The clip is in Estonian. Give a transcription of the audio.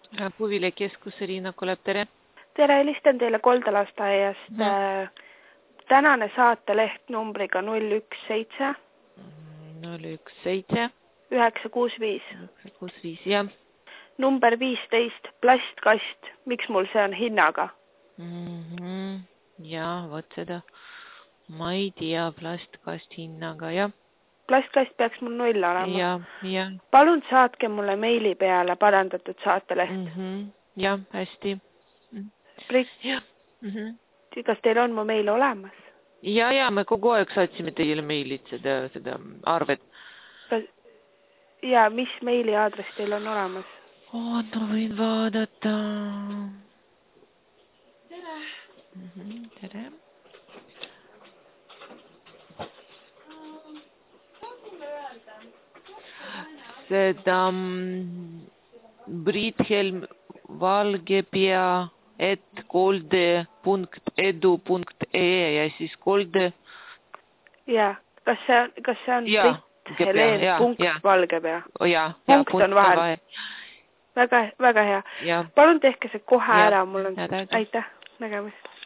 Puvilekeskus Riina Kolep, tere. Tere, helistan teile Koldalasteaiast. Tänane saateleht numbriga 017 017 965. 965, jah. Number 15, plastkast. Miks mul see on hinnaga? Ja, võt seda. Ma ei tea, plastkast hinnaga, jah. Plastkast peaks mul 0 olema. Ja. Palun saatke mulle meili peale parandatud saateleht. Ja, hästi. Brit, Ja. kas teil on mu meil olemas? Ja, me kogu aeg saatsime teile meilit seda arvet. Ja, mis meili aadress teil on olemas? Ma võin vaadata. Tere. Tere. Seda Brithelm Valgepea @kolde.edu.ee ja siis kolde. Ja, kas see on Brit.Helene.Valgepea? Ja, punkt on vahel. Väga hea. Ja. Palun tehke see kohe ära, mul on aitäh, nägemist.